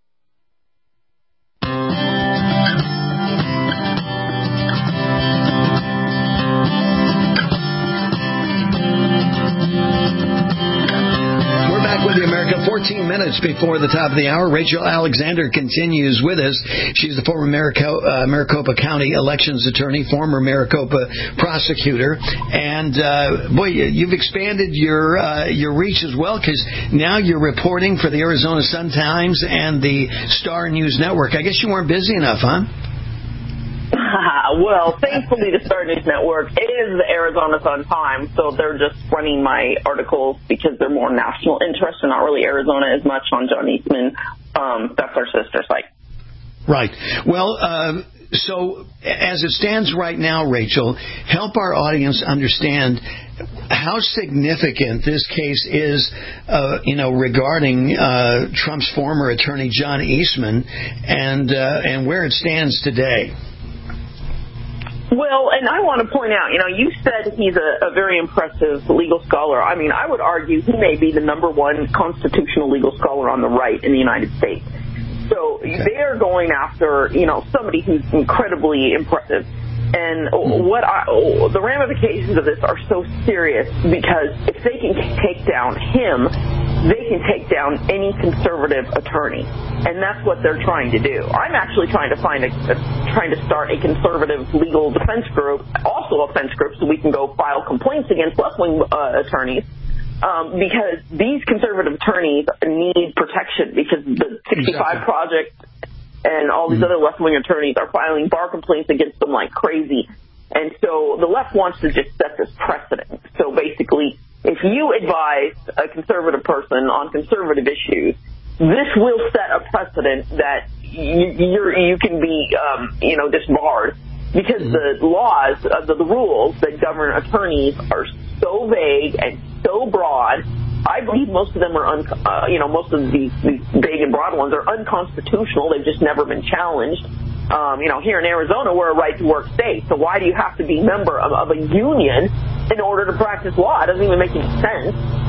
With the America, 14 minutes before the top of the hour. Rachel Alexander continues with us. She's the former Maricopa County elections attorney, former Maricopa prosecutor, and boy, you've expanded your reach as well, because now you're reporting for the Arizona Sun-Times and the Star News Network. I guess you weren't busy enough, huh?
Well, thankfully, the Star News Network is the Arizona Sun-Times, so they're just running my articles because they're more national interest and not really Arizona as much on John Eastman. That's our sister site.
Right. Well, so as it stands right now, Rachel, help our audience understand how significant this case is, regarding Trump's former attorney, John Eastman, and where it stands today.
Well, and I want to point out, you said he's a very impressive legal scholar. I mean, I would argue he may be the number one constitutional legal scholar on the right in the United States. So they're going after, somebody who's incredibly impressive. And the ramifications of this are so serious, because if they can take down him, they can take down any conservative attorney, and that's what they're trying to do. I'm actually trying to start a conservative legal defense group, also a defense group, so we can go file complaints against left-wing attorneys. Because these conservative attorneys need protection, because the 65 Project and all these other left-wing attorneys are filing bar complaints against them like crazy. And so the left wants to just set this precedent. So basically, if you advise a conservative person on conservative issues, this will set a precedent that you can be, disbarred, because the laws, the rules that govern attorneys are so vague and so broad. I believe most of them are, most of these big and broad ones are unconstitutional. They've just never been challenged. Here in Arizona, we're a right-to-work state, so why do you have to be a member of a union in order to practice law? It doesn't even make any sense.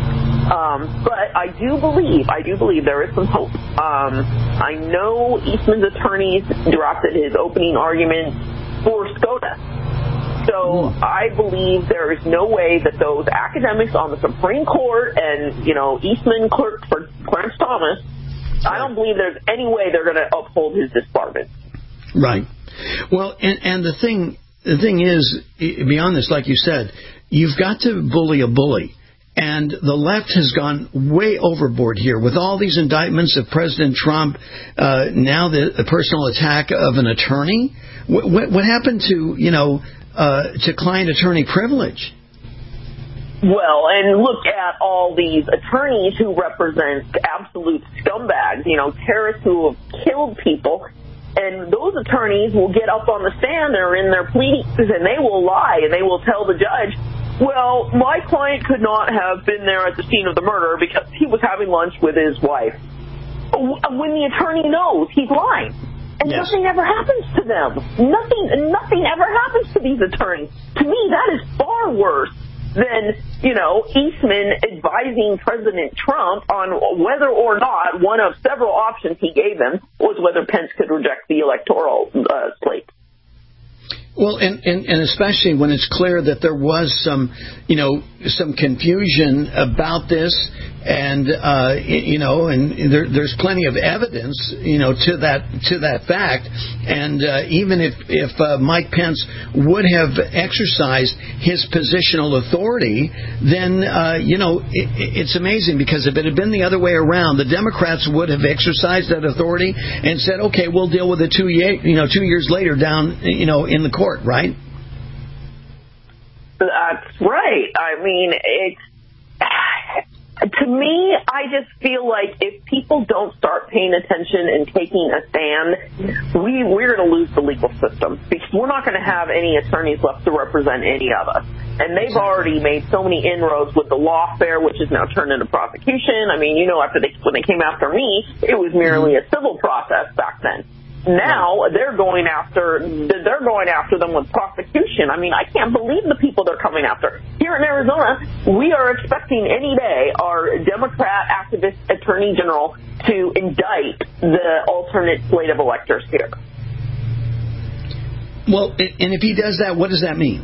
But I do believe there is some hope. I know Eastman's attorneys drafted his opening argument for SCOTUS. So I believe there is no way that those academics on the Supreme Court and, Eastman clerk for Clarence Thomas, I don't believe there's any way they're going to uphold his disbarment.
Right. Well, and the thing is, beyond this, like you said, you've got to bully a bully. And the left has gone way overboard here with all these indictments of President Trump, now the personal attack of an attorney. What happened to client attorney privilege?
Well, and look at all these attorneys who represent absolute scumbags, terrorists who have killed people. And those attorneys will get up on the stand or in their pleadings and they will lie and they will tell the judge, well, my client could not have been there at the scene of the murder because he was having lunch with his wife. When the attorney knows he's lying. And nothing ever happens to them. Nothing ever happens to these attorneys. To me, that is far worse than, Eastman advising President Trump on whether or not one of several options he gave him was whether Pence could reject the electoral slate.
Well, and especially when it's clear that there was some confusion about this, and there's plenty of evidence, to that fact. And even if Mike Pence would have exercised his positional authority, then it's amazing, because if it had been the other way around, the Democrats would have exercised that authority and said, okay, we'll deal with it 2 years later down in the court, right?
That's right. I mean, to me, I just feel like if people don't start paying attention and taking a stand, we're going to lose the legal system, because we're not going to have any attorneys left to represent any of us. And they've already made so many inroads with the lawfare, which is now turned into prosecution. I mean, when they came after me, it was merely a civil process back then. Now they're going after them with prosecution. I mean, I can't believe the people they're coming after. Here in Arizona, we are expecting any day our Democrat activist attorney general to indict the alternate slate of electors here.
Well, and if he does that, what does that mean?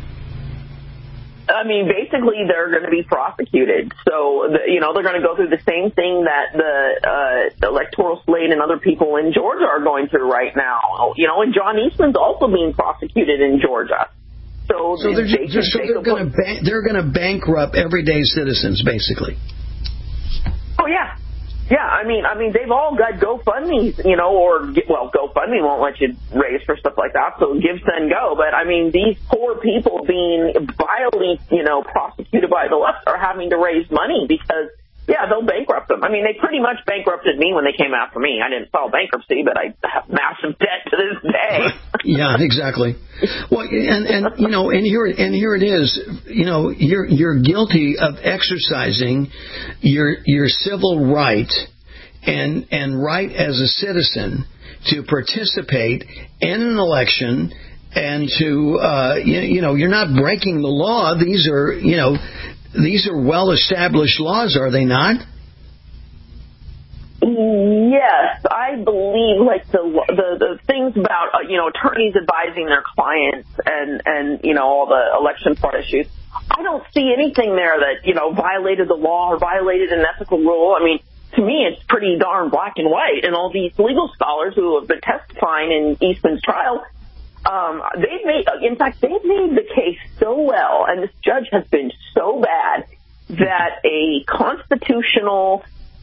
I mean, basically, they're going to be prosecuted. So, they're going to go through the same thing that the electoral slate and other people in Georgia are going through right now. And John Eastman's also being prosecuted in Georgia. So they're going to bankrupt everyday citizens, basically. Oh yeah. Yeah, I mean, they've all got GoFundMes, GoFundMe won't let you raise for stuff like that, so Give, Send, Go. But, I mean, these poor people being vilely, prosecuted by the left are having to raise money because, they'll bankrupt them. I mean, they pretty much bankrupted me when they came after me. I didn't file bankruptcy, but I have massive debt to this day.
Yeah, exactly. Well, and here it is. You're guilty of exercising your civil right and right as a citizen to participate in an election and to you're not breaking the law. These are well-established laws, are they not?
Yes, I believe the things about attorneys advising their clients and all the election fraud issues. I don't see anything there that violated the law or violated an ethical rule. I mean, to me, it's pretty darn black and white. And all these legal scholars who have been testifying in Eastman's trial, they've made the case so well, and this judge has been so bad that a constitutional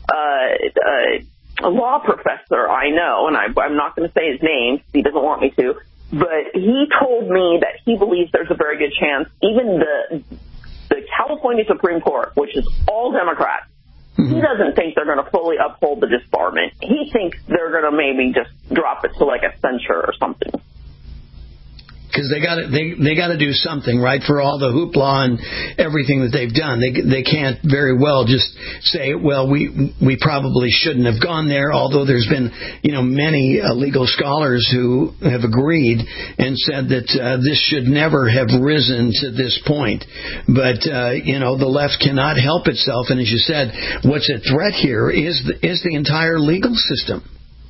law professor I know, and I'm not going to say his name because he doesn't want me to, but he told me that he believes there's a very good chance even the California Supreme Court, which is all Democrats, he doesn't think they're going to fully uphold the disbarment. He thinks they're going to maybe just drop it to like a censure or something.
because they got to do something, right, for all the hoopla and everything that they've done. They can't very well just say, well, we probably shouldn't have gone there, although there's been, many legal scholars who have agreed and said that this should never have risen to this point. But, the left cannot help itself, and as you said, what's at threat here is the entire legal system.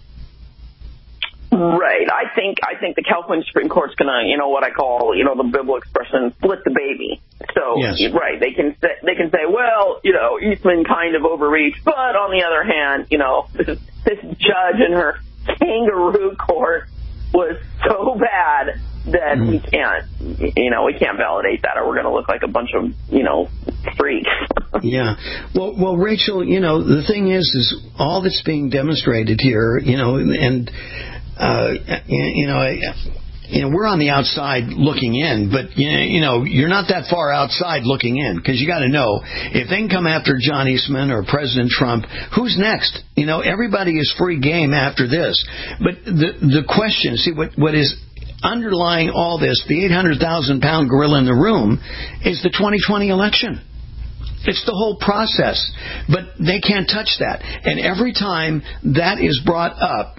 Right. I think the California Supreme Court's going to, what I call, the biblical expression, split the baby. So, yes. Right, they can say, well, Eastman kind of overreached, but on the other hand, this judge in her kangaroo court was so bad that we can't validate that, or we're going to look like a bunch of, freaks.
Yeah. Well, Rachel, the thing is all that's being demonstrated here, and we're on the outside looking in, but you're not that far outside looking in, because you got to know, if they can come after John Eastman or President Trump, who's next? Everybody is free game after this. But the question, see, what is underlying all this, the 800,000-pound gorilla in the room, is the 2020 election. It's the whole process, but they can't touch that. And every time that is brought up,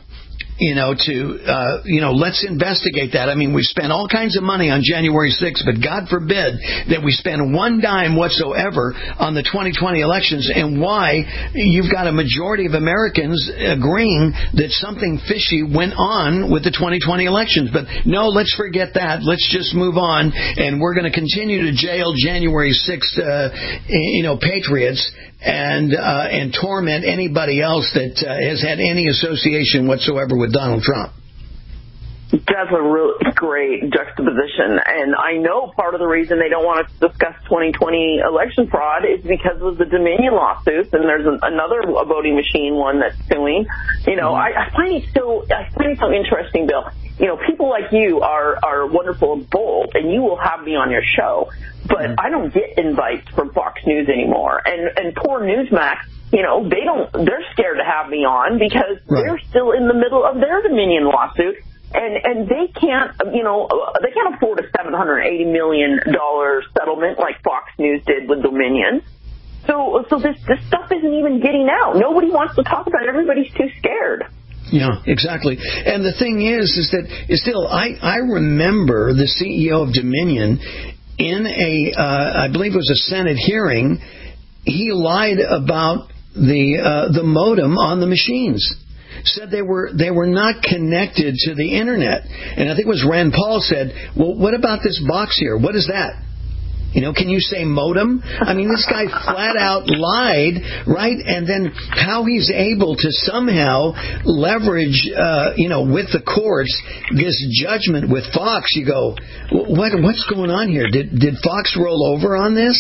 let's investigate that. I mean, we spent all kinds of money on January 6th, but God forbid that we spend one dime whatsoever on the 2020 elections, and why you've got a majority of Americans agreeing that something fishy went on with the 2020 elections. But no, let's forget that. Let's just move on, and we're going to continue to jail January 6th, patriots, and torment anybody else that has had any association whatsoever with Donald Trump.
That's a really great juxtaposition. And I know part of the reason they don't want to discuss 2020 election fraud is because of the Dominion lawsuits, and there's another voting machine one that's suing. I find it so interesting, Bill. People like you are wonderful and bold, and you will have me on your show. But I don't get invites from Fox News anymore. And poor Newsmax, they're scared to have me on because they're still in the middle of their Dominion lawsuit. And they can't afford a $780 million settlement like Fox News did with Dominion. So this stuff isn't even getting out. Nobody wants to talk about it. Everybody's too scared.
Yeah, exactly. And the thing is that still, I remember the CEO of Dominion in I believe it was a Senate hearing. He lied about the modem on the machines. Said they were not connected to the internet. And I think it was Rand Paul said, well, what about this box here? What is that? Can you say modem? I mean, this guy flat out lied, right? And then how he's able to somehow leverage, with the courts, this judgment with Fox, you go, what's going on here? Did Fox roll over on this?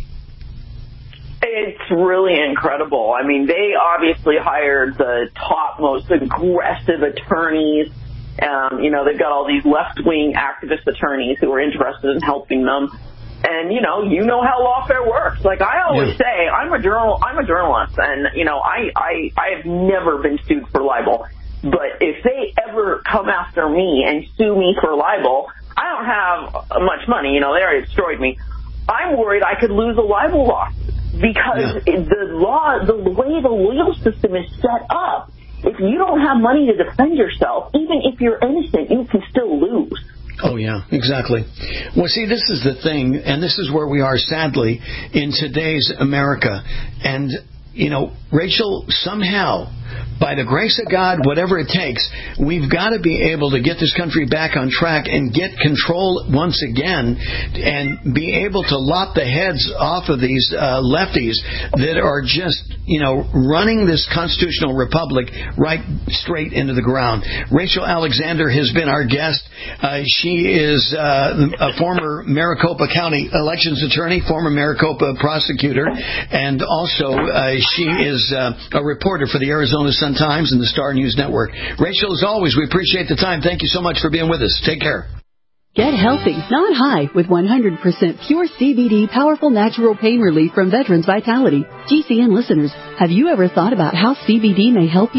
It's really incredible. I mean, they obviously hired the top, most aggressive attorneys. They've got all these left-wing activist attorneys who are interested in helping them. And, you know how lawfare works. Like I always say, I'm a journalist, and, I have never been sued for libel. But if they ever come after me and sue me for libel, I don't have much money. They already destroyed me. I'm worried I could lose a libel lawsuit because the way the legal system is set up, if you don't have money to defend yourself, even if you're innocent, you can still lose.
Oh, yeah, exactly. Well, see, this is the thing, and this is where we are, sadly, in today's America. And, Rachel, somehow, by the grace of God, whatever it takes, we've got to be able to get this country back on track and get control once again and be able to lop the heads off of these lefties that are just, running this constitutional republic right straight into the ground. Rachel Alexander has been our guest. She is a former Maricopa County elections attorney, former Maricopa prosecutor, and also she is a reporter for the Arizona Sun-Times and the Star News Network. Rachel, as always, we appreciate the time. Thank you so much for being with us. Take care.
Get healthy, not high, with 100% pure CBD powerful natural pain relief from Veterans Vitality. GCN listeners, have you ever thought about how CBD may help you?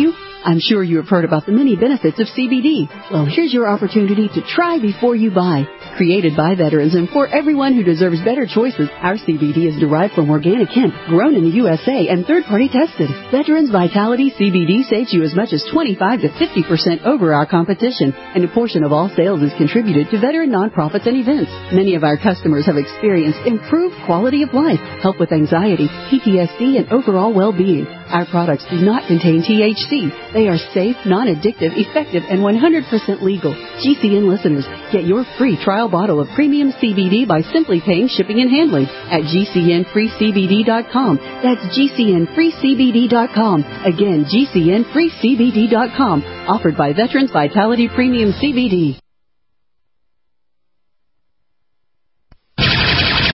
I'm sure you have heard about the many benefits of CBD. Well, here's your opportunity to try before you buy. Created by veterans and for everyone who deserves better choices, our CBD is derived from organic hemp, grown in the USA and third-party tested. Veterans Vitality CBD saves you as much as 25 to 50% over our competition, and a portion of all sales is contributed to veteran nonprofits and events. Many of our customers have experienced improved quality of life, help with anxiety, PTSD, and overall well-being. Our products do not contain THC. They are safe, non-addictive, effective, and 100% legal. GCN listeners, get your free trial bottle of premium CBD by simply paying shipping and handling at GCNFreeCBD.com. That's GCNFreeCBD.com. Again, GCNFreeCBD.com. Offered by Veterans Vitality Premium CBD.